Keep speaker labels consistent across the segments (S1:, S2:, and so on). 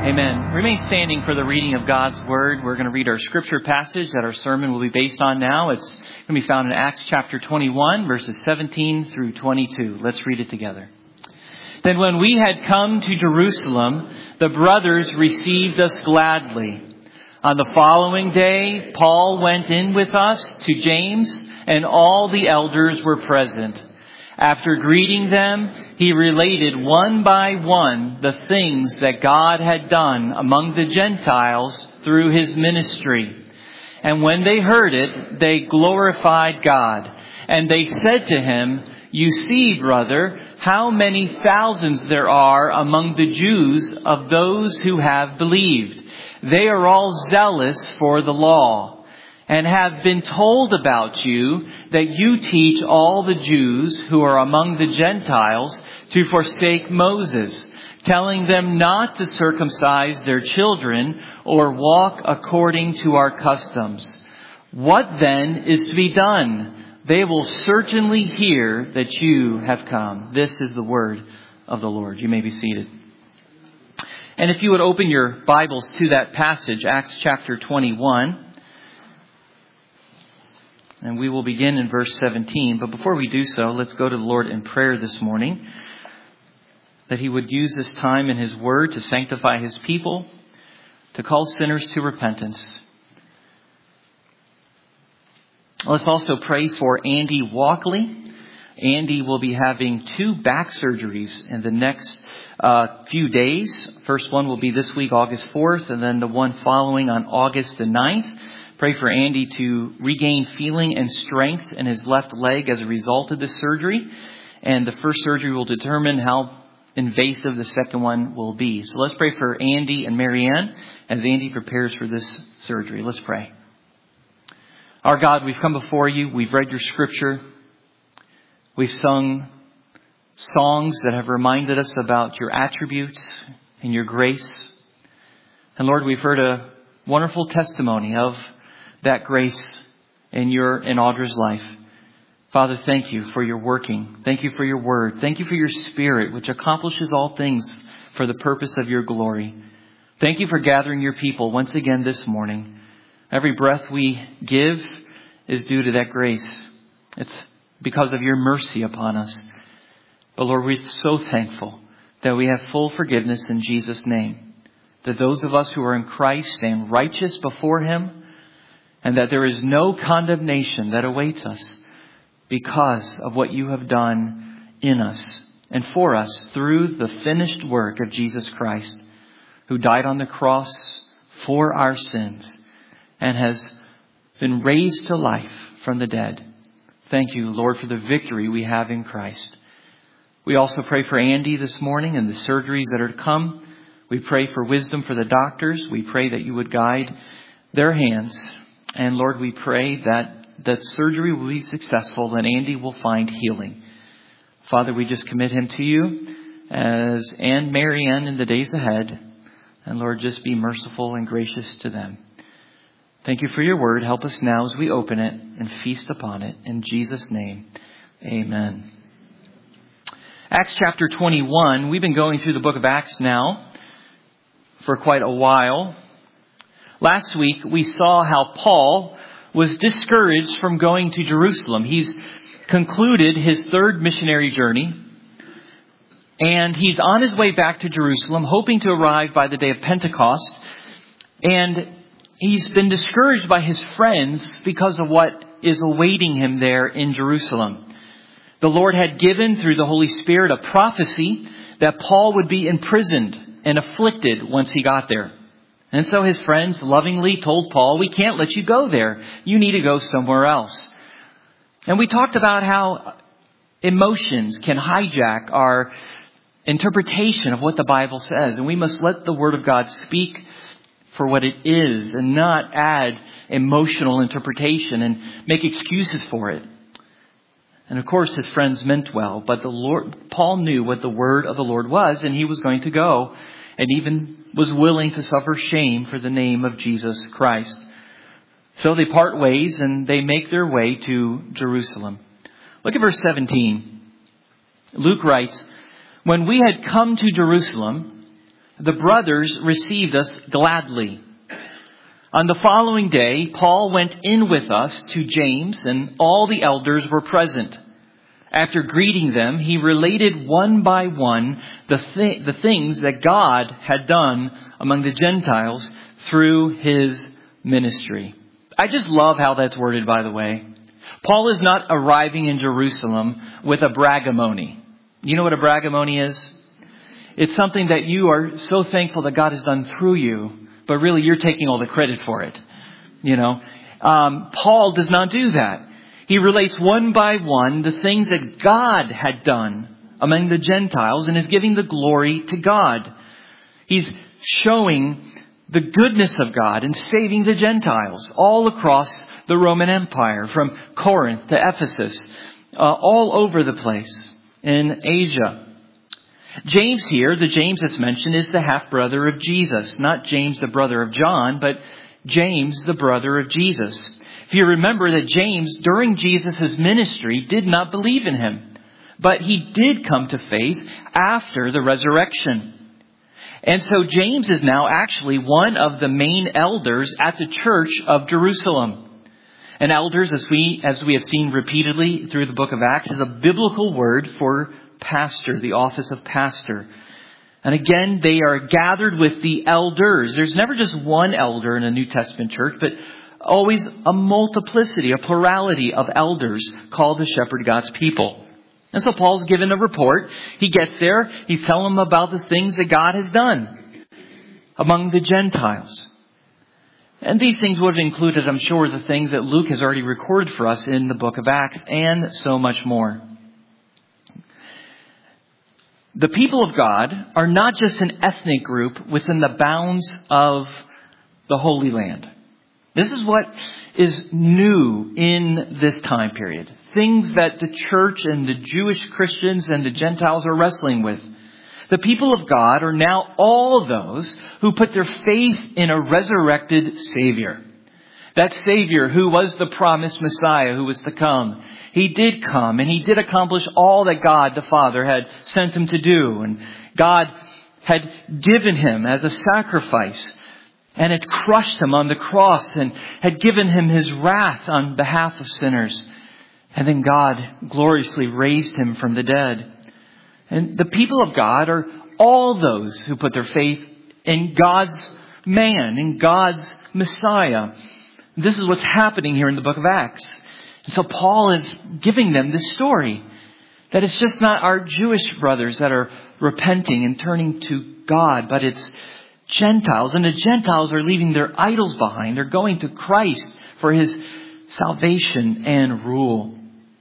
S1: Amen. Remain standing for the reading of God's Word. We're going to read our scripture passage that our sermon will be based on now. It's going to be found in Acts chapter 21, verses 17 through 22. Let's read it together. Then when we had come to Jerusalem, the brothers received us gladly. On the following day, Paul went in with us to James, and all the elders were present. After greeting them, he related one by one the things that God had done among the Gentiles through his ministry. And when they heard it, they glorified God. And they said to him, "You see, brother, how many thousands there are among the Jews of those who have believed. They are all zealous for the law, and have been told about you that you teach all the Jews who are among the Gentiles to forsake Moses, telling them not to circumcise their children or walk according to our customs. What then is to be done? They will certainly hear that you have come." This is the word of the Lord. You may be seated. And if you would open your Bibles to that passage, Acts chapter 21. And we will begin in verse 17. But before we do so, let's go to the Lord in prayer this morning, that He would use this time in His Word to sanctify His people, to call sinners to repentance. Let's also pray for Andy Walkley. Andy will be having 2 back surgeries in the next few days. First one will be this week, August 4th, and then the one following on August the 9th. Pray for Andy to regain feeling and strength in his left leg as a result of this surgery. And the first surgery will determine how invasive the second one will be. So let's pray for Andy and Marianne as Andy prepares for this surgery. Let's pray. Our God, we've come before you. We've read your scripture. We've sung songs that have reminded us about your attributes and your grace. And Lord, we've heard a wonderful testimony of that grace in Audra's life. Father, thank you for your working. Thank you for your word. Thank you for your Spirit, which accomplishes all things for the purpose of your glory. Thank you for gathering your people once again this morning. Every breath we give is due to that grace. It's because of your mercy upon us. But Lord, we're so thankful that we have full forgiveness in Jesus' name. That those of us who are in Christ stand righteous before Him, and that there is no condemnation that awaits us because of what you have done in us and for us through the finished work of Jesus Christ, who died on the cross for our sins and has been raised to life from the dead. Thank you, Lord, for the victory we have in Christ. We also pray for Andy this morning and the surgeries that are to come. We pray for wisdom for the doctors. We pray that you would guide their hands. And Lord, we pray that that surgery will be successful and Andy will find healing. Father, we just commit him to you and Marianne in the days ahead. And Lord, just be merciful and gracious to them. Thank you for your word. Help us now as we open it and feast upon it. In Jesus' name, amen. Acts chapter 21. We've been going through the book of Acts now for quite a while. Last week, we saw how Paul was discouraged from going to Jerusalem. He's concluded his 3rd missionary journey, and he's on his way back to Jerusalem, hoping to arrive by the day of Pentecost. And he's been discouraged by his friends because of what is awaiting him there in Jerusalem. The Lord had given, through the Holy Spirit, a prophecy that Paul would be imprisoned and afflicted once he got there. And so his friends lovingly told Paul, "We can't let you go there. You need to go somewhere else." And we talked about how emotions can hijack our interpretation of what the Bible says. And we must let the Word of God speak for what it is and not add emotional interpretation and make excuses for it. And of course, his friends meant well, but Paul knew what the word of the Lord was, and he was going to go and even was willing to suffer shame for the name of Jesus Christ. So they part ways and they make their way to Jerusalem. Look at verse 17. Luke writes, "When we had come to Jerusalem, the brothers received us gladly. On the following day, Paul went in with us to James, and all the elders were present. After greeting them, he related one by one the things that God had done among the Gentiles through his ministry. I just love how that's worded, by the way. Paul is not arriving in Jerusalem with a bragamony. You know what a bragamony is? It's something that you are so thankful that God has done through you, but really you're taking all the credit for it. Paul does not do that. He relates one by one the things that God had done among the Gentiles and is giving the glory to God. He's showing the goodness of God in saving the Gentiles all across the Roman Empire, from Corinth to Ephesus, all over the place in Asia. James here, the James that's mentioned, is the half-brother of Jesus. Not James, the brother of John, but James, the brother of Jesus. If you remember that James, during Jesus' ministry, did not believe in him. But he did come to faith after the resurrection. And so James is now actually one of the main elders at the church of Jerusalem. And elders, as we have seen repeatedly through the book of Acts, is a biblical word for pastor, the office of pastor. And again, they are gathered with the elders. There's never just one elder in a New Testament church, but always a multiplicity, a plurality of elders called to shepherd God's people. And so Paul's given a report. He gets there. He's telling them about the things that God has done among the Gentiles. And these things would have included, I'm sure, the things that Luke has already recorded for us in the book of Acts, and so much more. The people of God are not just an ethnic group within the bounds of the Holy Land. This is what is new in this time period. Things that the church and the Jewish Christians and the Gentiles are wrestling with. The people of God are now all those who put their faith in a resurrected Savior. That Savior who was the promised Messiah who was to come. He did come and he did accomplish all that God the Father had sent him to do. And God had given him as a sacrifice and had crushed him on the cross and had given him his wrath on behalf of sinners. And then God gloriously raised him from the dead. And the people of God are all those who put their faith in God's man, in God's Messiah. This is what's happening here in the book of Acts. And so Paul is giving them this story. That it's just not our Jewish brothers that are repenting and turning to God, but it's Gentiles. And the Gentiles are leaving their idols behind. They're going to Christ for his salvation and rule.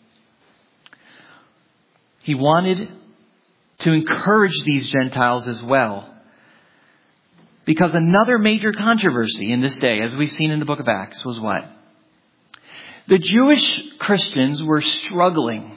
S1: He wanted to encourage these Gentiles as well. Because another major controversy in this day, as we've seen in the book of Acts, was what? The Jewish Christians were struggling.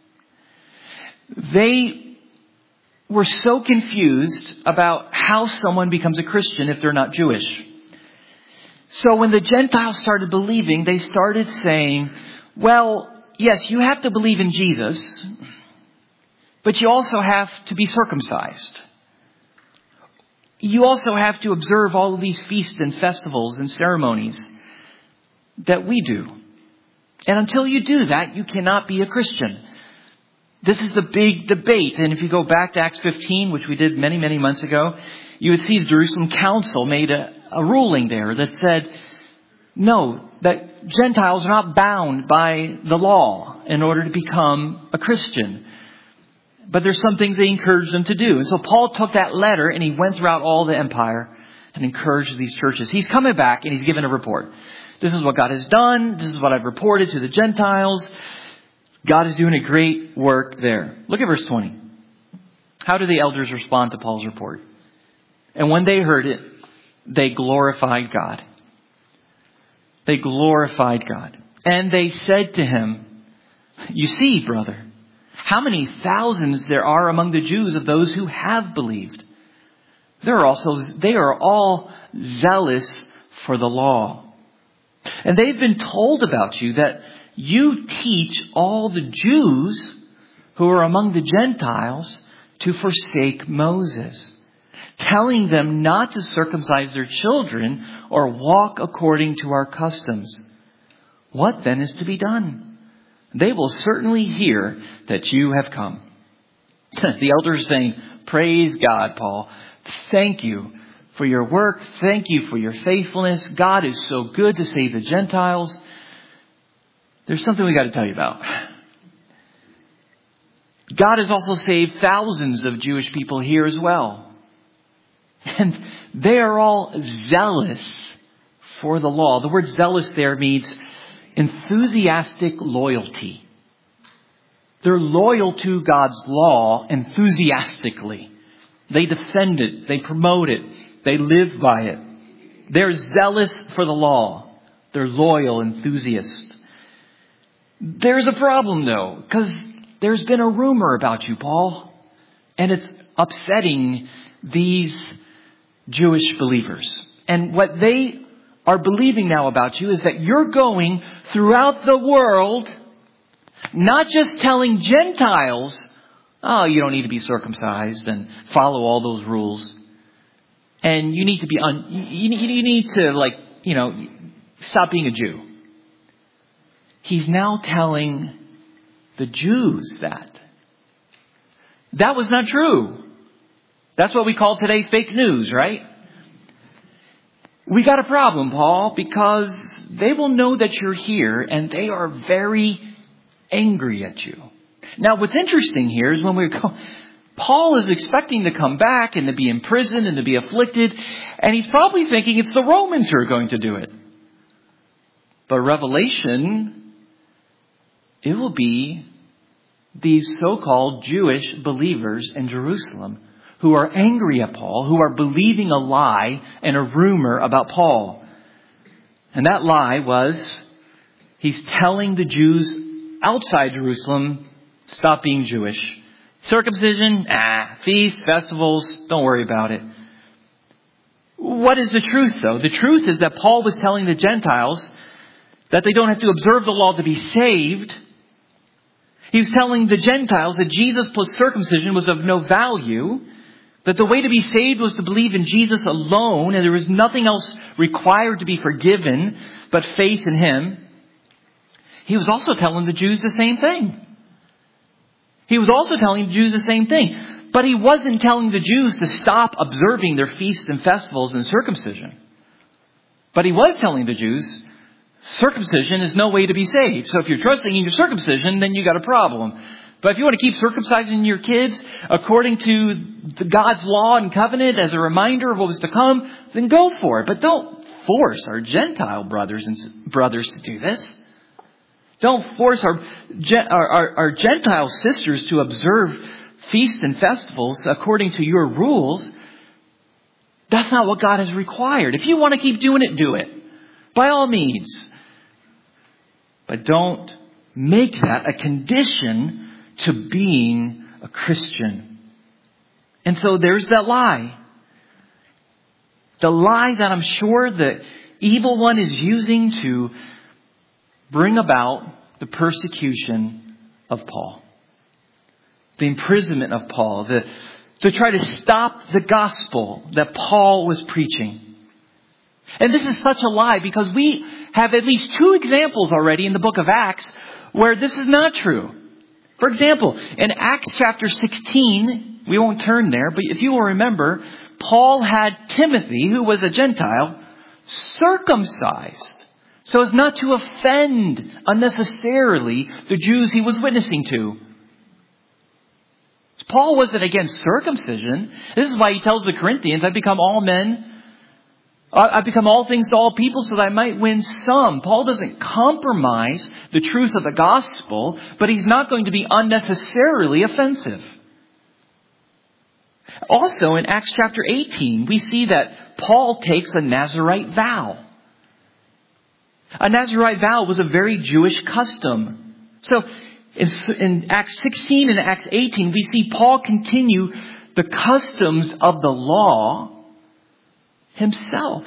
S1: They were so confused about how someone becomes a Christian if they're not Jewish. So when the Gentiles started believing, they started saying, well, yes, you have to believe in Jesus, but you also have to be circumcised. You also have to observe all of these feasts and festivals and ceremonies that we do. And until you do that, you cannot be a Christian. This is the big debate. And if you go back to Acts 15, which we did many, many months ago, you would see the Jerusalem Council made a ruling there that said, no, that Gentiles are not bound by the law in order to become a Christian. But there's some things they encouraged them to do. And so Paul took that letter and he went throughout all the empire and encouraged these churches. He's coming back and he's given a report. This is what God has done. This is what I've reported to the Gentiles. God is doing a great work there. Look at verse 20. How do the elders respond to Paul's report? And when they heard it, they glorified God. They glorified God. And they said to him, you see, brother, how many thousands there are among the Jews of those who have believed. They are all zealous for the law. And they've been told about you that you teach all the Jews who are among the Gentiles to forsake Moses. telling them not to circumcise their children or walk according to our customs. What then is to be done? They will certainly hear that you have come." The elders are saying, "Praise God, Paul. Thank you for your work. Thank you for your faithfulness. God is so good to save the Gentiles. There's something we got to tell you about. God has also saved thousands of Jewish people here as well. And they are all zealous for the law." The word zealous there means enthusiastic loyalty. They're loyal to God's law enthusiastically. They defend it. They promote it. They live by it. They're zealous for the law. They're loyal enthusiasts. There's a problem though, because there's been a rumor about you, Paul, and it's upsetting these Jewish believers. And what they are believing now about you is that you're going throughout the world, not just telling Gentiles, "Oh, you don't need to be circumcised and follow all those rules. And you need to be, you need to stop being a Jew." He's now telling the Jews that. That was not true. That's what we call today fake news, right? We got a problem, Paul, because they will know that you're here and they are very angry at you. Now, what's interesting here is when Paul is expecting to come back and to be imprisoned and to be afflicted, and he's probably thinking it's the Romans who are going to do it. But Revelation, it will be these so-called Jewish believers in Jerusalem who are angry at Paul, who are believing a lie and a rumor about Paul. And that lie was, he's telling the Jews outside Jerusalem, stop being Jewish. Circumcision, feasts, festivals, don't worry about it. What is the truth though? The truth is that Paul was telling the Gentiles that they don't have to observe the law to be saved. He was telling the Gentiles that Jesus plus circumcision was of no value, that the way to be saved was to believe in Jesus alone, and there was nothing else required to be forgiven but faith in Him. He was also telling the Jews the same thing. But he wasn't telling the Jews to stop observing their feasts and festivals and circumcision. But he was telling the Jews, circumcision is no way to be saved. So if you're trusting in your circumcision, then you got a problem. But if you want to keep circumcising your kids according to God's law and covenant as a reminder of what was to come, then go for it. But don't force our Gentile brothers to do this. Don't force our Gentile sisters to observe feasts and festivals according to your rules. That's not what God has required. If you want to keep doing it, do it. By all means. But don't make that a condition to being a Christian. And so there's that lie. The lie that I'm sure the evil one is using to bring about the persecution of Paul. The imprisonment of Paul. To try to stop the gospel that Paul was preaching. And this is such a lie because we have at least 2 examples already in the book of Acts where this is not true. For example, in Acts chapter 16, we won't turn there, but if you will remember, Paul had Timothy, who was a Gentile, circumcised so as not to offend unnecessarily the Jews he was witnessing to. Paul wasn't against circumcision. This is why he tells the Corinthians, I've become all things to all people so that I might win some. Paul doesn't compromise the truth of the gospel, but he's not going to be unnecessarily offensive. Also in Acts chapter 18, we see that Paul takes a Nazirite vow. A Nazirite vow was a very Jewish custom. So in Acts 16 and Acts 18, we see Paul continue the customs of the law himself.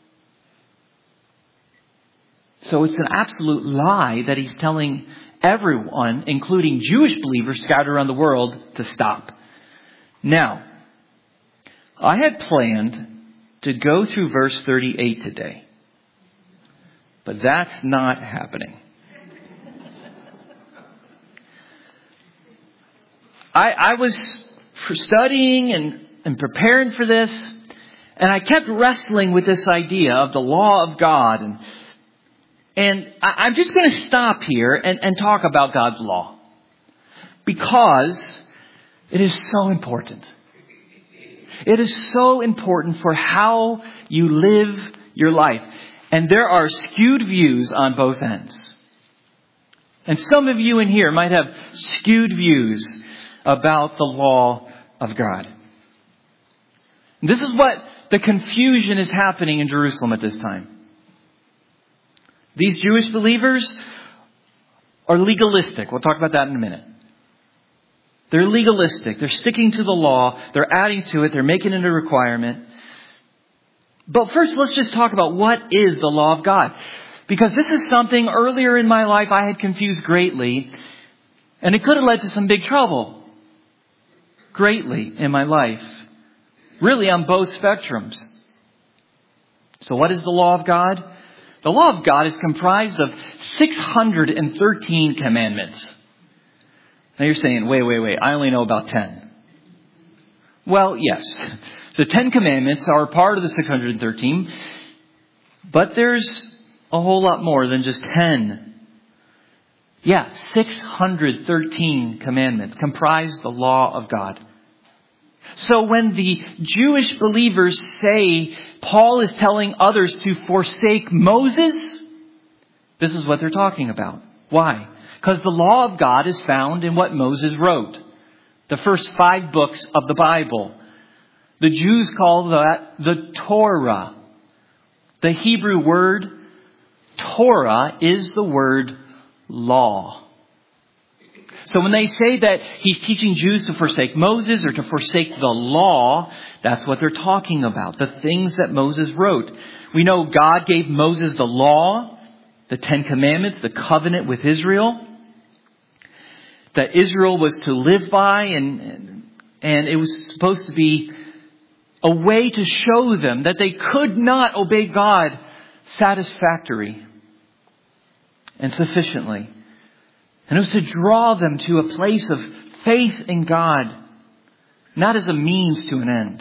S1: So it's an absolute lie that he's telling everyone, including Jewish believers scattered around the world, to stop. Now, I had planned to go through verse 38 today, but that's not happening. I was studying and preparing for this, and I kept wrestling with this idea of the law of God. And I'm just going to stop here and talk about God's law, because it is so important. It is so important for how you live your life. And there are skewed views on both ends. And some of you in here might have skewed views about the law of God. This is what the confusion is happening in Jerusalem at this time. These Jewish believers are legalistic. We'll talk about that in a minute. They're legalistic. They're sticking to the law. They're adding to it. They're making it a requirement. But first, let's just talk about what is the law of God. Because this is something earlier in my life I had confused greatly. And it could have led to some big trouble. Greatly in my life. Really on both spectrums. So what is the law of God? The law of God is comprised of 613 commandments. Now you're saying, wait, I only know about 10. Well, yes. The 10 commandments are part of the 613. But there's a whole lot more than just 10. Yeah, 613 commandments comprise the law of God. So when the Jewish believers say Paul is telling others to forsake Moses, this is what they're talking about. Why? Because the law of God is found in what Moses wrote. The first 5 books of the Bible. The Jews call that the Torah. The Hebrew word Torah is the word law. So when they say that he's teaching Jews to forsake Moses or to forsake the law, that's what they're talking about. The things that Moses wrote. We know God gave Moses the law, the 10 commandments, the covenant with Israel, that Israel was to live by, and it was supposed to be a way to show them that they could not obey God satisfactorily and sufficiently. And it was to draw them to a place of faith in God, not as a means to an end.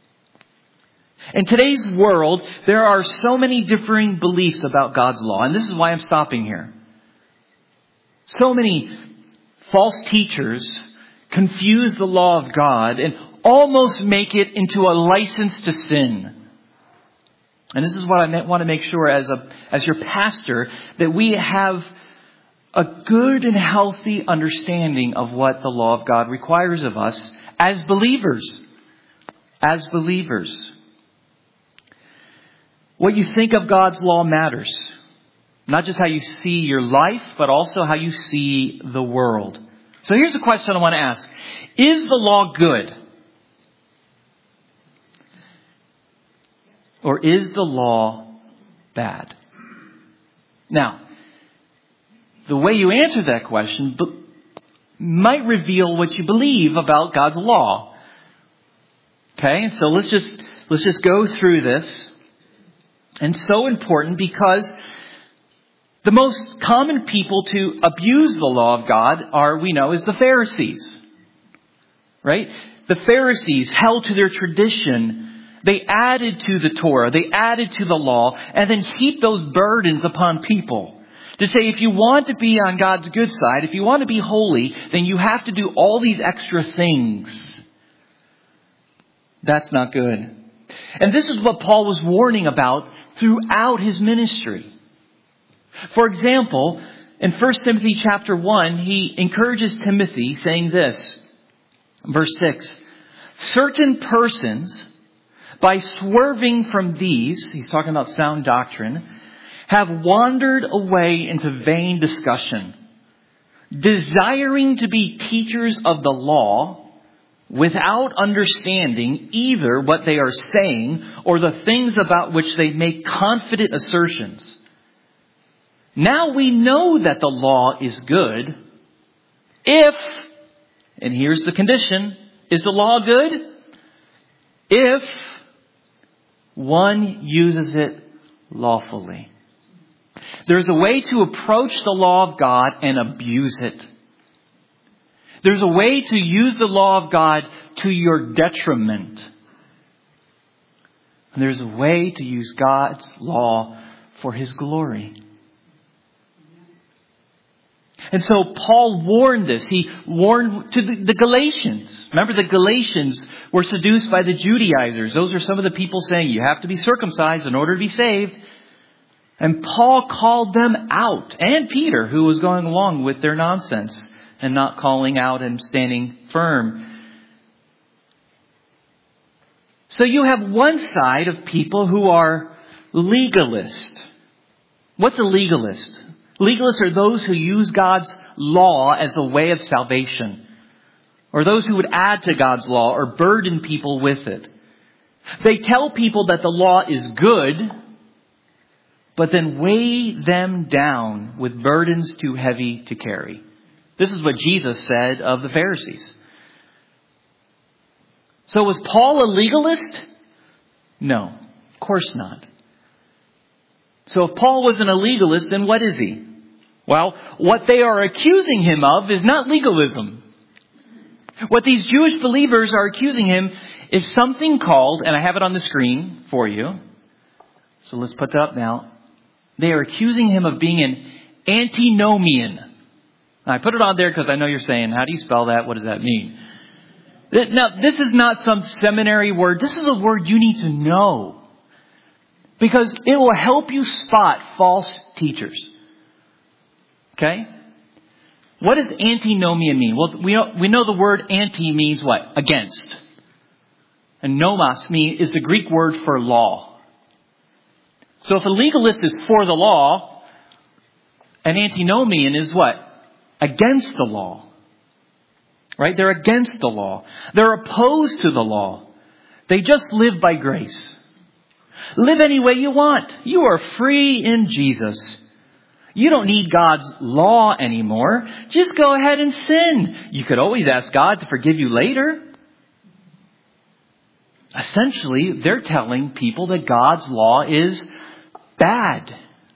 S1: In today's world, there are so many differing beliefs about God's law. And this is why I'm stopping here. So many false teachers confuse the law of God and almost make it into a license to sin. And this is what I want to make sure as your pastor, that we have a good and healthy understanding of what the law of God requires of us as believers. As believers. What you think of God's law matters. Not just how you see your life, but also how you see the world. So here's a question I want to ask. Is the law good? Or is the law bad? Now, the way you answer that question might reveal what you believe about God's law. Okay, so let's just go through this. And so important because the most common people to abuse the law of God is the Pharisees. Right? The Pharisees held to their tradition. They added to the Torah. They added to the law and then heaped those burdens upon people. To say if you want to be on God's good side, if you want to be holy, then you have to do all these extra things. That's not good. And this is what Paul was warning about throughout his ministry. For example, in 1 Timothy chapter 1, he encourages Timothy saying this, verse 6, certain persons, by swerving from these, he's talking about sound doctrine, have wandered away into vain discussion, desiring to be teachers of the law without understanding either what they are saying or the things about which they make confident assertions. Now we know that the law is good if, and here's the condition, is the law good? if one uses it lawfully. There's a way to approach the law of God and abuse it. There's a way to use the law of God to your detriment. And there's a way to use God's law for His glory. And so Paul warned this. He warned to the Galatians. Remember, the Galatians were seduced by the Judaizers. Those are some of the people saying you have to be circumcised in order to be saved. And Paul called them out. And Peter, who was going along with their nonsense and not calling out and standing firm. So you have one side of people who are legalist. What's a legalist? Legalists are those who use God's law as a way of salvation. Or those who would add to God's law or burden people with it. They tell people that the law is good, but then weigh them down with burdens too heavy to carry. This is what Jesus said of the Pharisees. So was Paul a legalist? No, of course not. So if Paul wasn't a legalist, then what is he? Well, what they are accusing him of is not legalism. What these Jewish believers are accusing him is something called, and I have it on the screen for you. So let's put that up now. They are accusing him of being an antinomian. I put it on there because I know you're saying, how do you spell that? What does that mean? Now, this is not some seminary word. This is a word you need to know. Because it will help you spot false teachers. Okay? What does antinomian mean? Well, we know the word anti means what? Against. And nomos is the Greek word for law. So if a legalist is for the law, an antinomian is what? Against the law. Right? They're against the law. They're opposed to the law. They just live by grace. Live any way you want. You are free in Jesus. You don't need God's law anymore. Just go ahead and sin. You could always ask God to forgive you later. Essentially, they're telling people that God's law is bad.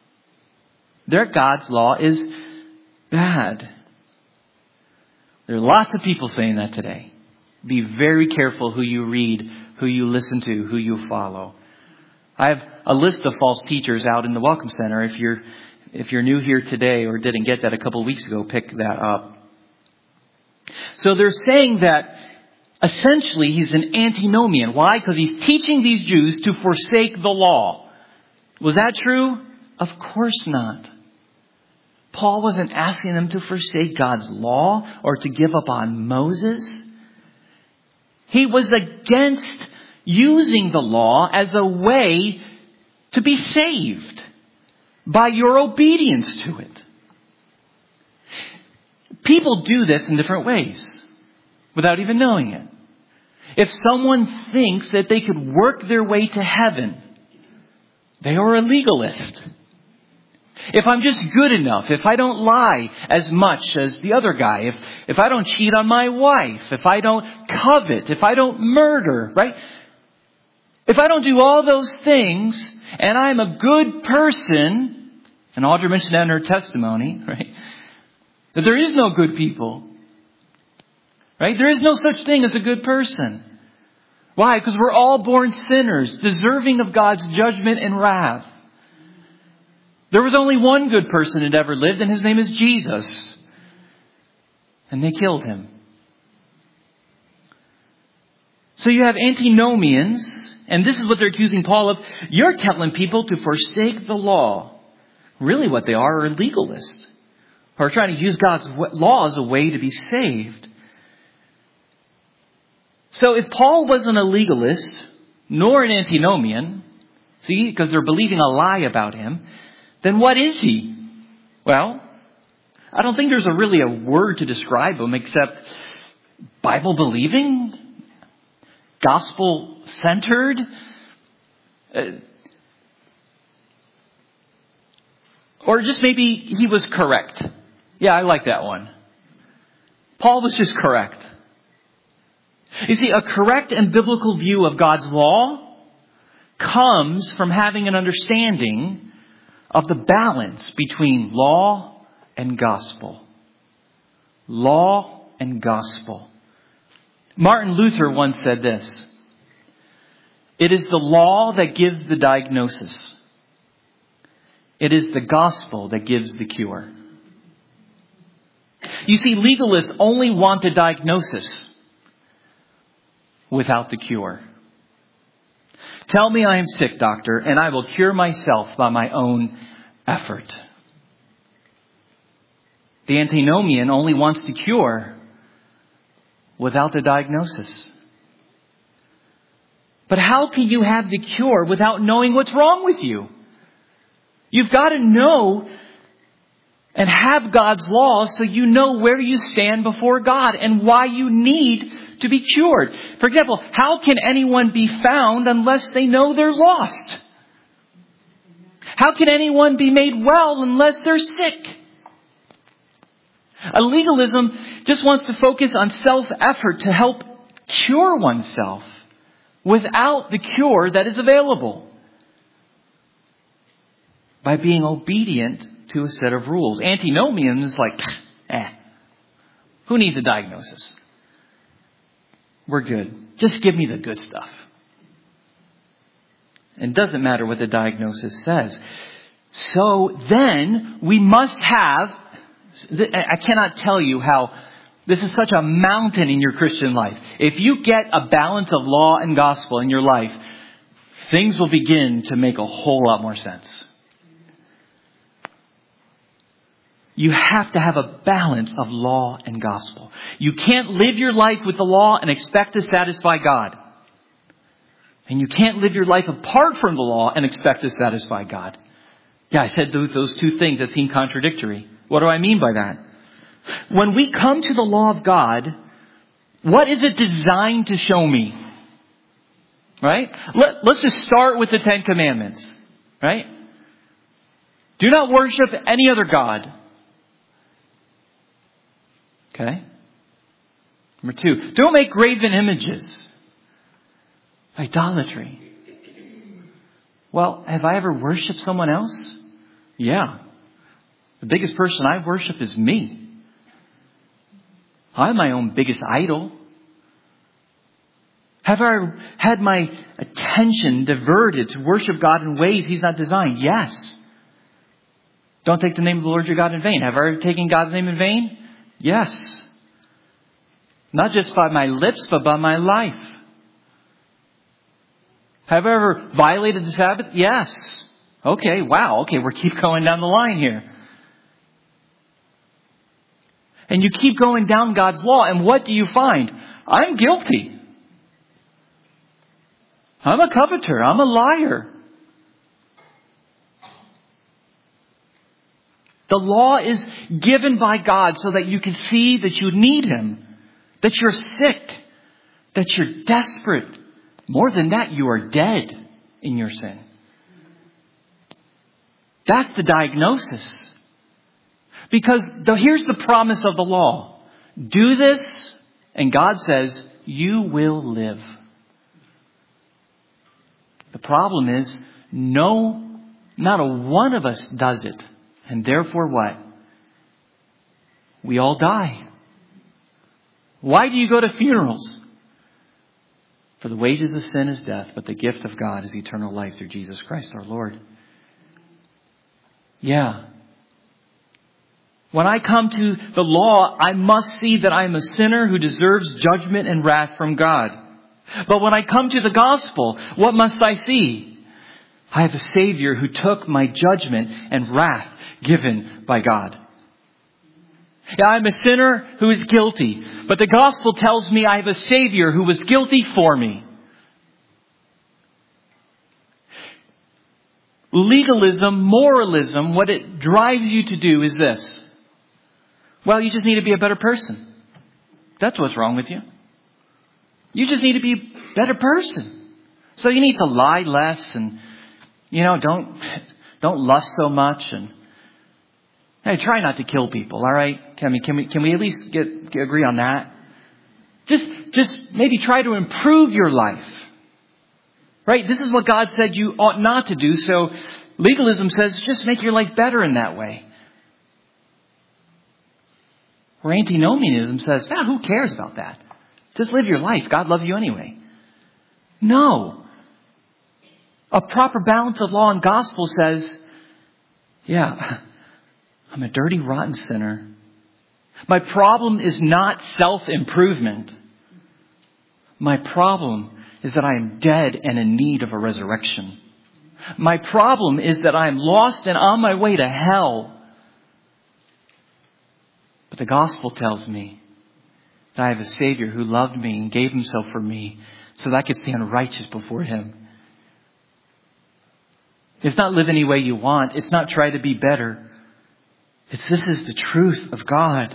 S1: God's law is bad. There are lots of people saying that today. Be very careful who you read, who you listen to, who you follow. I have a list of false teachers out in the Welcome Center. If you're new here today or didn't get that a couple of weeks ago, pick that up. So they're saying that essentially he's an antinomian. Why? Because he's teaching these Jews to forsake the law. Was that true? Of course not. Paul wasn't asking them to forsake God's law or to give up on Moses. He was against using the law as a way to be saved by your obedience to it. People do this in different ways without even knowing it. If someone thinks that they could work their way to heaven, they are a legalist. If I'm just good enough, if I don't lie as much as the other guy, if I don't cheat on my wife, if I don't covet, if I don't murder, right? If I don't do all those things and I'm a good person, and Audrey mentioned that in her testimony, right? That there is no good people, right? There is no such thing as a good person. Why? Because we're all born sinners, deserving of God's judgment and wrath. There was only one good person that ever lived, and his name is Jesus. And they killed him. So you have antinomians, and this is what they're accusing Paul of. You're telling people to forsake the law. Really what they are legalists, who are trying to use God's law as a way to be saved. So if Paul wasn't a legalist, nor an antinomian, see, because they're believing a lie about him, then what is he? Well, I don't think there's really a word to describe him except Bible believing, gospel centered, or just maybe he was correct. Yeah, I like that one. Paul was just correct. You see, a correct and biblical view of God's law comes from having an understanding of the balance between law and gospel. Law and gospel. Martin Luther once said this: "It is the law that gives the diagnosis. It is the gospel that gives the cure." You see, legalists only want the diagnosis without the cure. Tell me I am sick, doctor, and I will cure myself by my own effort. The antinomian only wants the cure without the diagnosis. But how can you have the cure without knowing what's wrong with you? You've got to know and have God's law so you know where you stand before God and why you need to be cured. For example, how can anyone be found unless they know they're lost? How can anyone be made well unless they're sick? A legalism just wants to focus on self-effort to help cure oneself without the cure that is available by being obedient to a set of rules. Antinomian is like, who needs a diagnosis? We're good. Just give me the good stuff. It doesn't matter what the diagnosis says. So then we must have, I cannot tell you how this is such a mountain in your Christian life. If you get a balance of law and gospel in your life, things will begin to make a whole lot more sense. You have to have a balance of law and gospel. You can't live your life with the law and expect to satisfy God. And you can't live your life apart from the law and expect to satisfy God. Yeah, I said those two things that seem contradictory. What do I mean by that? When we come to the law of God, what is it designed to show me? Right? Let's just start with the Ten Commandments. Right? Do not worship any other God. Okay. Number 2, don't make graven images. Idolatry. Well, have I ever worshipped someone else? Yeah. The biggest person I worship is me. I'm my own biggest idol. Have I had my attention diverted to worship God in ways He's not designed? Yes. Don't take the name of the Lord your God in vain. Have I ever taken God's name in vain? Yes. Not just by my lips, but by my life. Have I ever violated the Sabbath? Yes. Okay, wow. Okay, we'll keep going down the line here. And you keep going down God's law, and what do you find? I'm guilty. I'm a coveter. I'm a liar. The law is given by God so that you can see that you need Him, that you're sick, that you're desperate. More than that, you are dead in your sin. That's the diagnosis. Because here's the promise of the law. Do this, and God says, you will live. The problem is, no, not a one of us does it. And therefore what? We all die. Why do you go to funerals? For the wages of sin is death, but the gift of God is eternal life through Jesus Christ our Lord. Yeah. When I come to the law, I must see that I am a sinner who deserves judgment and wrath from God. But when I come to the gospel, what must I see? I have a Savior who took my judgment and wrath given by God. Yeah, I'm a sinner who is guilty, but the gospel tells me I have a Savior who was guilty for me. Legalism, moralism, what it drives you to do is this. Well, you just need to be a better person. That's what's wrong with you. You just need to be a better person. So you need to lie less and, don't lust so much, and hey, try not to kill people. All right. Can we at least agree on that? Just maybe try to improve your life. Right? This is what God said you ought not to do. So legalism says just make your life better in that way. Or antinomianism says, who cares about that? Just live your life. God loves you anyway. No. A proper balance of law and gospel says, I'm a dirty, rotten sinner. My problem is not self-improvement. My problem is that I am dead and in need of a resurrection. My problem is that I am lost and on my way to hell. But the gospel tells me that I have a Savior who loved me and gave himself for me so that I could stand righteous before him. It's not live any way you want. It's not try to be better. This is the truth of God.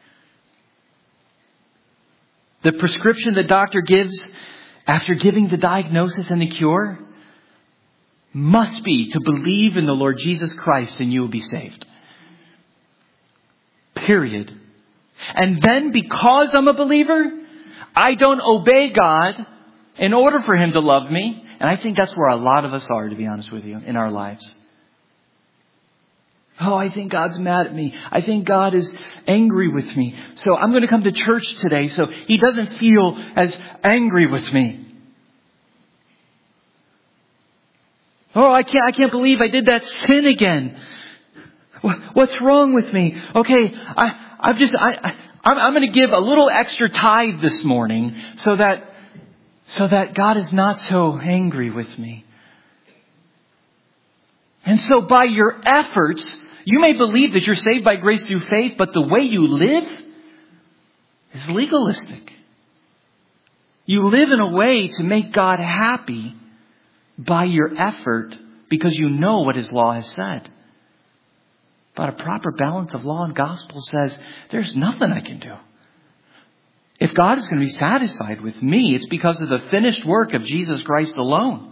S1: The prescription the doctor gives after giving the diagnosis and the cure must be to believe in the Lord Jesus Christ and you will be saved. Period. And then because I'm a believer, I don't obey God in order for him to love me. And I think that's where a lot of us are, to be honest with you, in our lives. I think God's mad at me. I think God is angry with me. So I'm going to come to church today so he doesn't feel as angry with me. I can't believe I did that sin again. What's wrong with me? Okay, I'm going to give a little extra tithe this morning so that God is not so angry with me. And so by your efforts, you may believe that you're saved by grace through faith, but the way you live is legalistic. You live in a way to make God happy by your effort because you know what his law has said. But a proper balance of law and gospel says there's nothing I can do. If God is going to be satisfied with me, it's because of the finished work of Jesus Christ alone.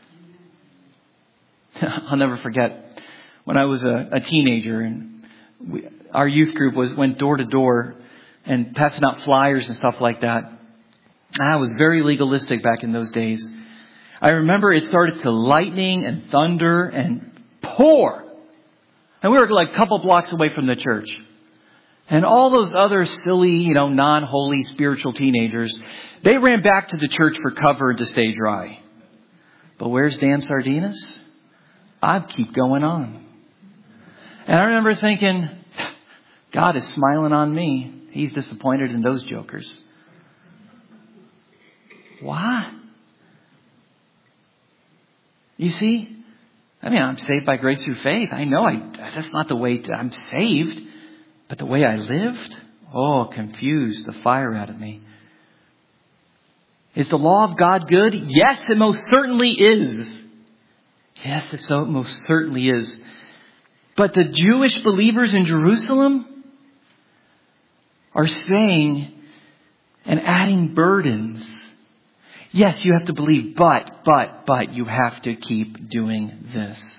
S1: I'll never forget when I was a teenager and our youth group went door to door and passing out flyers and stuff like that. I was very legalistic back in those days. I remember it started to lightning and thunder and pour. And we were like a couple blocks away from the church. And all those other silly, non-holy spiritual teenagers, they ran back to the church for cover and to stay dry. But where's Dan Sardinas? I'd keep going on. And I remember thinking, God is smiling on me. He's disappointed in those jokers. Why? You see? I'm saved by grace through faith. I know that's not the way I'm saved. But the way I lived, confused the fire out of me. Is the law of God good? Yes, it most certainly is. Yes, it most certainly is. But the Jewish believers in Jerusalem are saying and adding burdens. Yes, you have to believe, but you have to keep doing this.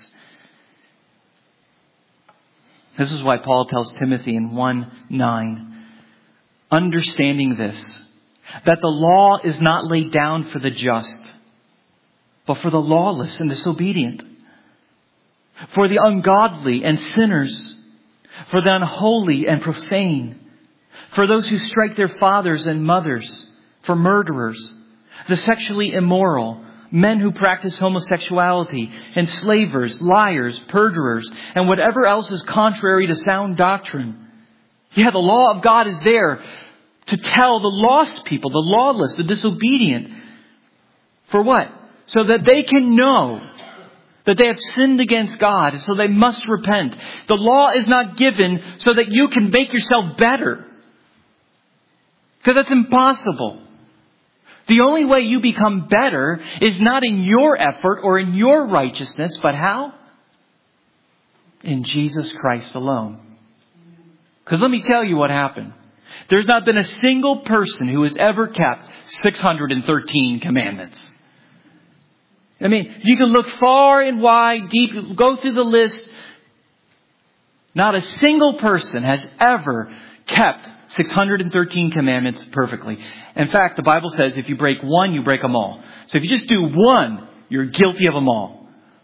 S1: This is why Paul tells Timothy in 1:9, understanding this, that the law is not laid down for the just, but for the lawless and disobedient, for the ungodly and sinners, for the unholy and profane, for those who strike their fathers and mothers, for murderers, the sexually immoral, men who practice homosexuality, enslavers, liars, perjurers, and whatever else is contrary to sound doctrine. Yeah, the law of God is there to tell the lost people, the lawless, the disobedient. For what? So that they can know that they have sinned against God, and so they must repent. The law is not given so that you can make yourself better. Because that's impossible. The only way you become better is not in your effort or in your righteousness, but how? In Jesus Christ alone. Because let me tell you what happened. There's not been a single person who has ever kept 613 commandments. You can look far and wide, deep, go through the list. Not a single person has ever kept 613 commandments perfectly. In fact, the Bible says if you break one, you break them all. So if you just do one, you're guilty of them all.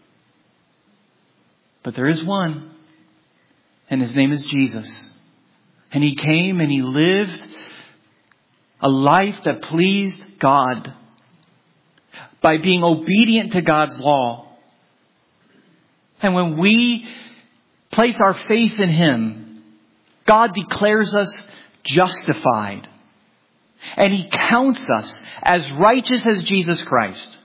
S1: But there is one, and His name is Jesus. And He came and He lived a life that pleased God by being obedient to God's law. And when we place our faith in Him, God declares us justified. And He counts us as righteous as Jesus Christ.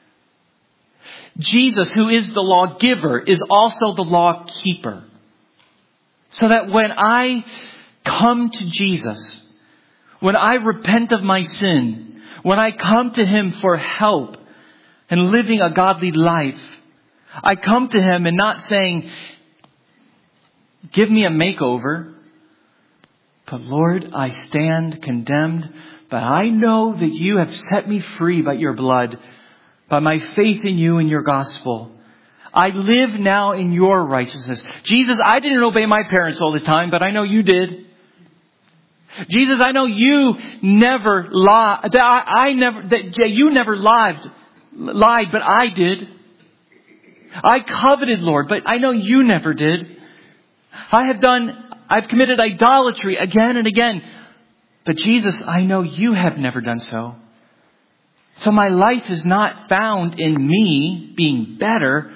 S1: Jesus, who is the lawgiver, is also the law keeper. So that when I come to Jesus, when I repent of my sin, when I come to Him for help and living a godly life, I come to Him and not saying, give me a makeover. But Lord, I stand condemned, but I know that You have set me free by Your blood, by my faith in You and Your gospel. I live now in Your righteousness. Jesus, I didn't obey my parents all the time, but I know You did. Jesus, I know You never lied. You never lied, but I did. I coveted, Lord, but I know You never did. I've committed idolatry again and again. But Jesus, I know You have never done so. So my life is not found in me being better.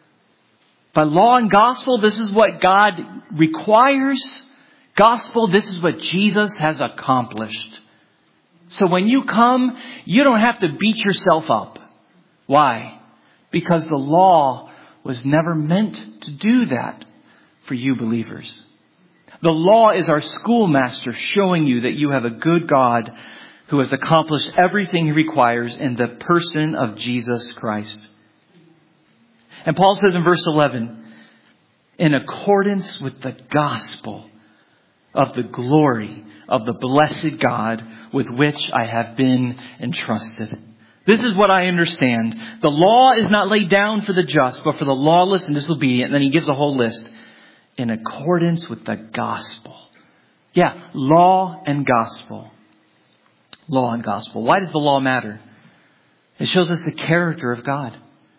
S1: By law and gospel, this is what God requires. Gospel, this is what Jesus has accomplished. So when you come, you don't have to beat yourself up. Why? Because the law was never meant to do that for you believers. The law is our schoolmaster showing you that you have a good God who has accomplished everything He requires in the person of Jesus Christ. And Paul says in verse 11, in accordance with the gospel of the glory of the blessed God with which I have been entrusted. This is what I understand. The law is not laid down for the just, but for the lawless and disobedient. And then he gives a whole list. In accordance with the gospel. Yeah, law and gospel. Law and gospel. Why does the law matter? It shows us the character of God.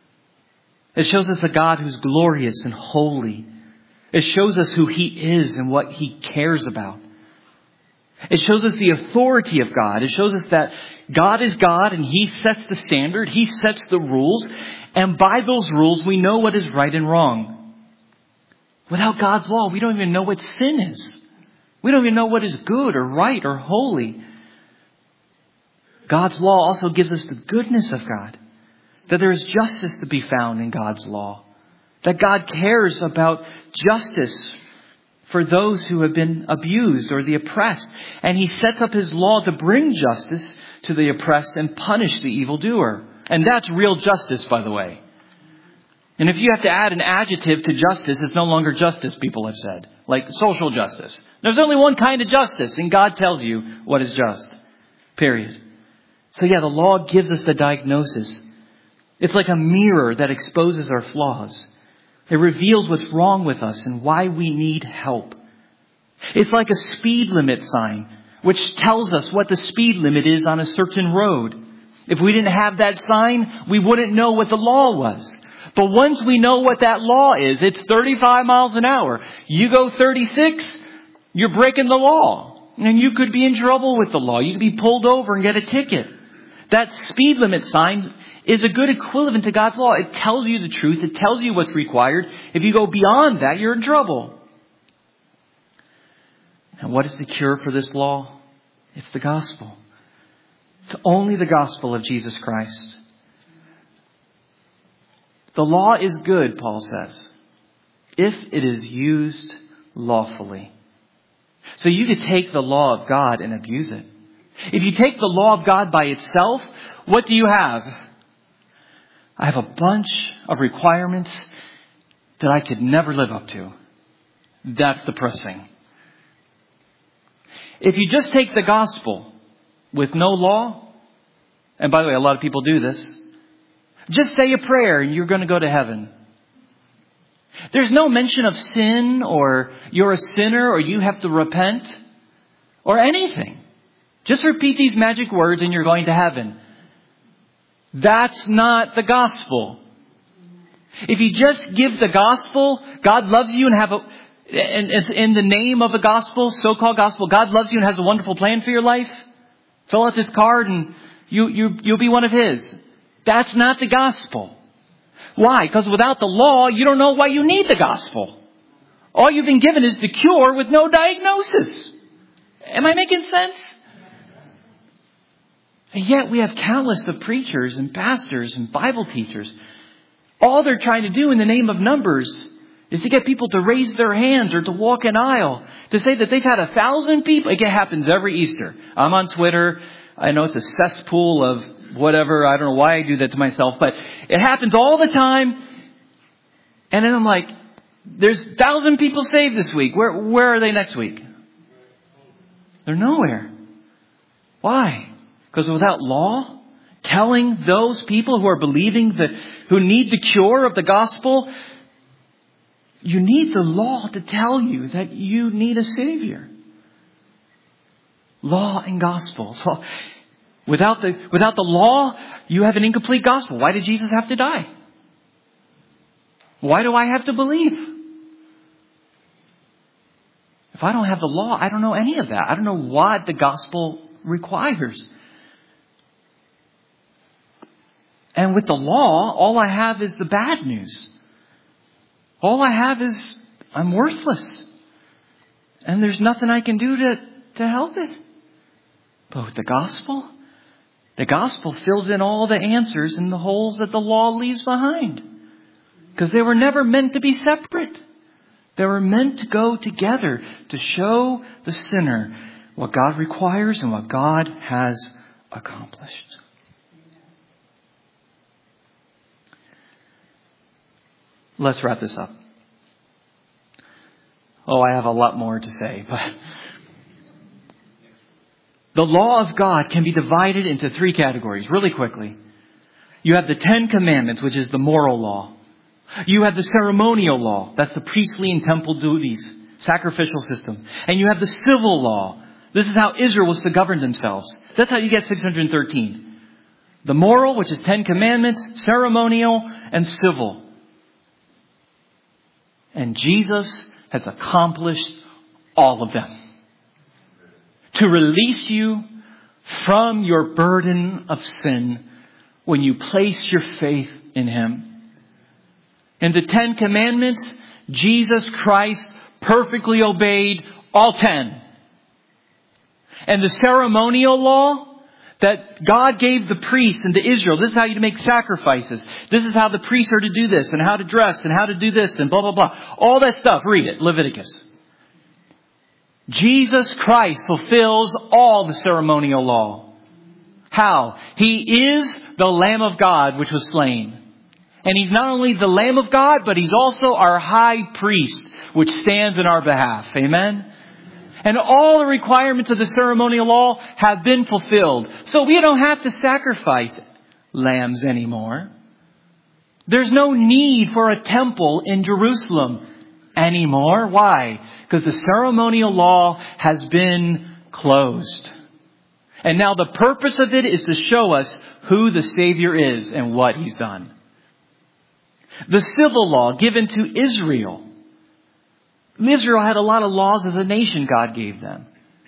S1: It shows us a God who's glorious and holy. It shows us who He is and what He cares about. It shows us the authority of God. It shows us that God is God and He sets the standard. He sets the rules. And by those rules, we know what is right and wrong. Without God's law, we don't even know what sin is. We don't even know what is good or right or holy. God's law also gives us the goodness of God. That there is justice to be found in God's law. That God cares about justice for those who have been abused or the oppressed. And He sets up His law to bring justice to the oppressed and punish the evildoer. And that's real justice, by the way. And if you have to add an adjective to justice, it's no longer justice, people have said. Like social justice. There's only one kind of justice, and God tells you what is just. Period. So yeah, the law gives us the diagnosis. It's like a mirror that exposes our flaws. It reveals what's wrong with us and why we need help. It's like a speed limit sign, which tells us what the speed limit is on a certain road. If we didn't have that sign, we wouldn't know what the law was. But once we know what that law is, it's 35 miles an hour. You go 36, you're breaking the law. And you could be in trouble with the law. You could be pulled over and get a ticket. That speed limit sign is a good equivalent to God's law. It tells you the truth. It tells you what's required. If you go beyond that, you're in trouble. And what is the cure for this law? It's the gospel. It's only the gospel of Jesus Christ. The law is good, Paul says, if it is used lawfully. So you could take the law of God and abuse it. If you take the law of God by itself, what do you have? I have a bunch of requirements that I could never live up to. That's depressing. If you just take the gospel with no law, and by the way, a lot of people do this, just say a prayer and you're going to go to heaven. There's no mention of sin or you're a sinner or you have to repent or anything. Just repeat these magic words and you're going to heaven. That's not the gospel. If you just give the gospel, God loves you and it's in the name of the gospel, so-called gospel, God loves you and has a wonderful plan for your life. Fill out this card and you'll be one of His. That's not the gospel. Why? Because without the law, you don't know why you need the gospel. All you've been given is the cure with no diagnosis. Am I making sense? And yet we have countless of preachers and pastors and Bible teachers. All they're trying to do in the name of numbers is to get people to raise their hands or to walk an aisle. To say that they've had 1,000 people. It happens every Easter. I'm on Twitter. I know it's a cesspool of whatever. I don't know why I do that to myself. But it happens all the time. And then I'm like, there's 1,000 people saved this week. Where are they next week? They're nowhere. Why? Because without law, telling those people who are believing who need the cure of the gospel, you need the law to tell you that you need a Savior. Law and gospel. So without the law, you have an incomplete gospel. Why did Jesus have to die? Why do I have to believe? If I don't have the law, I don't know any of that. I don't know what the gospel requires. And with the law, all I have is the bad news. All I have is I'm worthless. And there's nothing I can do to help it. But with the gospel fills in all the answers and the holes that the law leaves behind. Because they were never meant to be separate. They were meant to go together to show the sinner what God requires and what God has accomplished. Let's wrap this up. Oh, I have a lot more to say, but the law of God can be divided into 3 categories really quickly. You have the 10 Commandments, which is the moral law. You have the ceremonial law. That's the priestly and temple duties, sacrificial system. And you have the civil law. This is how Israel was to govern themselves. That's how you get 613. The moral, which is 10 Commandments, ceremonial, and civil. And Jesus has accomplished all of them. To release you from your burden of sin when you place your faith in Him. In the 10 Commandments, Jesus Christ perfectly obeyed all 10. And the ceremonial law that God gave the priests and to Israel, this is how you make sacrifices. This is how the priests are to do this and how to dress and how to do this and blah, blah, blah. All that stuff. Read it. Leviticus. Jesus Christ fulfills all the ceremonial law. How? He is the Lamb of God which was slain. And He's not only the Lamb of God, but He's also our high priest which stands in our behalf. Amen? And all the requirements of the ceremonial law have been fulfilled. So we don't have to sacrifice lambs anymore. There's no need for a temple in Jerusalem anymore. Why? Because the ceremonial law has been closed. And now the purpose of it is to show us who the Savior is and what He's done. The civil law given to Israel. Israel had a lot of laws as a nation God gave them.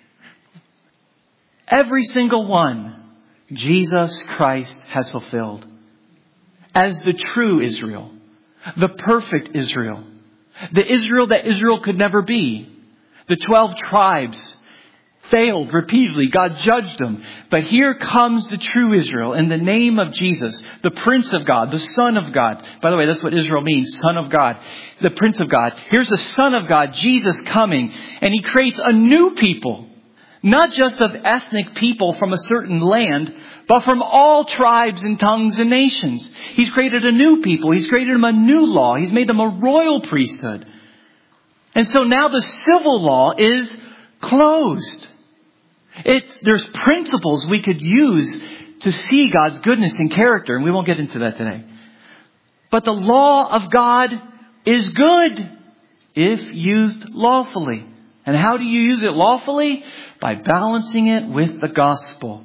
S1: Every single one, Jesus Christ has fulfilled. As the true Israel. The perfect Israel. The Israel that Israel could never be. The 12 tribes failed repeatedly. God judged them. But here comes the true Israel in the name of Jesus, the Prince of God, the Son of God. By the way, that's what Israel means, Son of God, the Prince of God. Here's the Son of God, Jesus, coming, and He creates a new people, not just of ethnic people from a certain land, but from all tribes and tongues and nations. He's created a new people. He's created them a new law. He's made them a royal priesthood. And so now the civil law is closed. There's principles we could use to see God's goodness and character, and we won't get into that today. But the law of God is good if used lawfully. And how do you use it lawfully? by balancing it with the gospel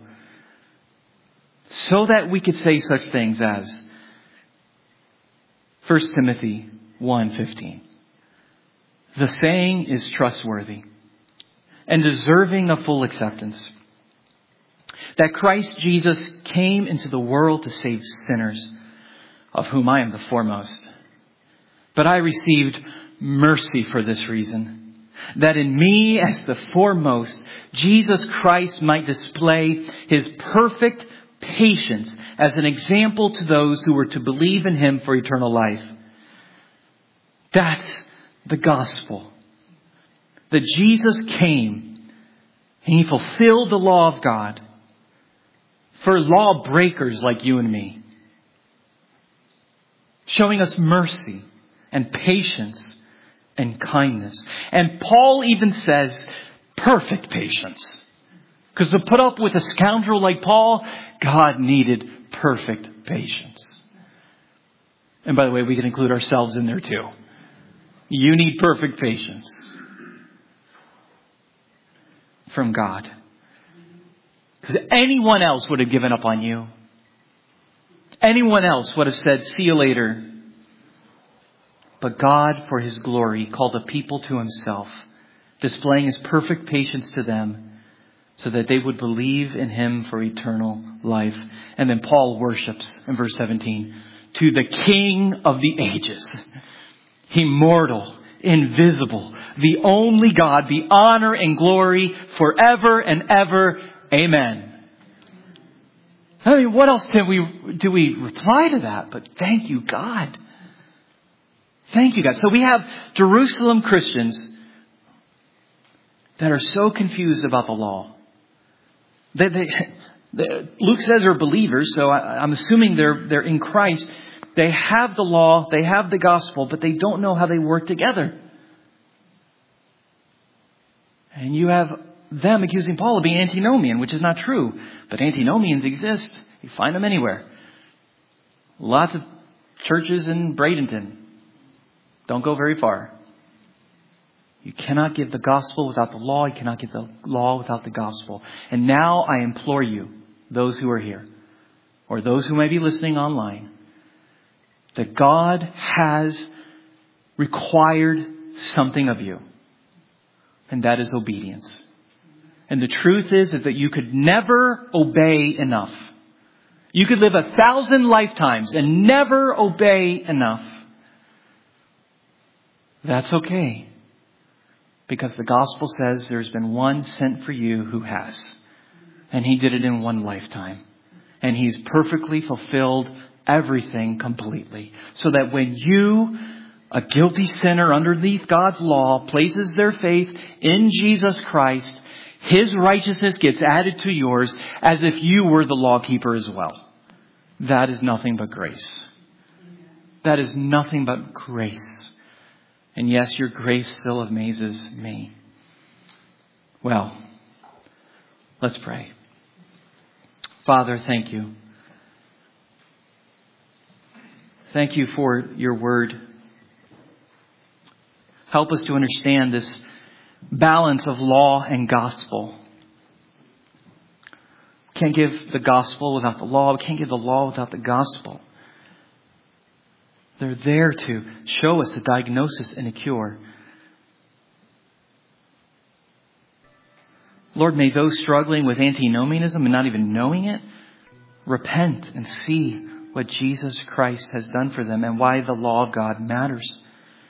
S1: so that we could say such things as 1 Timothy 1:15. The saying is trustworthy and deserving of full acceptance, that Christ Jesus came into the world to save sinners, of whom I am the foremost. But I received mercy for this reason, that in me as the foremost, Jesus Christ might display his perfect patience as an example to those who were to believe in him for eternal life. That's the gospel. That Jesus came and he fulfilled the law of God for lawbreakers like you and me, showing us mercy and patience and kindness. And Paul even says perfect patience. Because to put up with a scoundrel like Paul, God needed perfect patience. And by the way, we can include ourselves in there too. You need perfect patience from God. Because anyone else would have given up on you. Anyone else would have said, see you later. But God, for his glory, called a people to himself, displaying his perfect patience to them so that they would believe in him for eternal life. And then Paul worships in verse 17, to the King of the ages, immortal, invisible, the only God, be honor and glory forever and ever. Amen. I mean, what else do we reply to that? But thank you, God. Thank you, God. So we have Jerusalem Christians that are so confused about the law. Luke says they're believers, so I'm assuming they're in Christ. They have the law, they have the gospel, but they don't know how they work together. And you have them accusing Paul of being antinomian, which is not true. But antinomians exist. You find them anywhere. Lots of churches in Bradenton. Don't go very far. You cannot give the gospel without the law. You cannot give the law without the gospel. And now I implore you, those who are here, or those who may be listening online, that God has required something of you. And that is obedience. And the truth is that you could never obey enough. You could live 1,000 lifetimes and never obey enough. That's okay. Because the gospel says there's been one sent for you who has. And he did it in one lifetime. And he's perfectly fulfilled everything completely. So that when you, a guilty sinner underneath God's law, places their faith in Jesus Christ, his righteousness gets added to yours as if you were the lawkeeper as well. That is nothing but grace. That is nothing but grace. And yes, your grace still amazes me. Well, let's pray. Father, thank you. Thank you for your word. Help us to understand this balance of law and gospel. Can't give the gospel without the law. We can't give the law without the gospel. They're there to show us a diagnosis and a cure. Lord, may those struggling with antinomianism and not even knowing it, repent and see what Jesus Christ has done for them and why the law of God matters.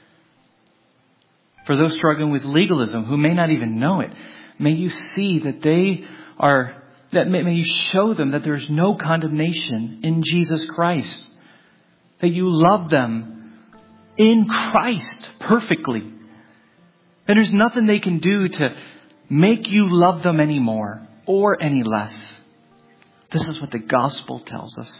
S1: For those struggling with legalism who may not even know it, may you see that may you show them that there is no condemnation in Jesus Christ. That you love them in Christ perfectly. And there's nothing they can do to make you love them any more or any less. This is what the gospel tells us.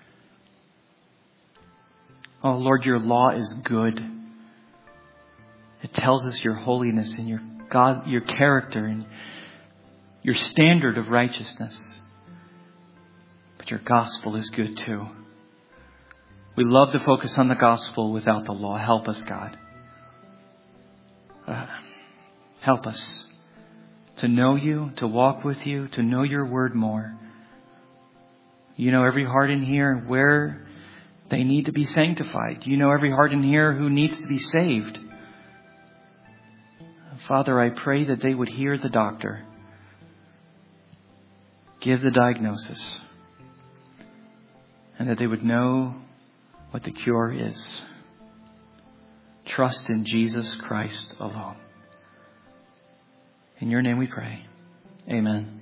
S1: Oh Lord, your law is good. It tells us your holiness and your character and your standard of righteousness. But your gospel is good too. We love to focus on the gospel without the law. Help us, God. Help us. to know you, to walk with you, to know your word more. You know every heart in here where they need to be sanctified. You know every heart in here who needs to be saved. Father, I pray that they would hear the doctor, give the diagnosis, and that they would know what the cure is. Trust in Jesus Christ alone. In your name we pray. Amen.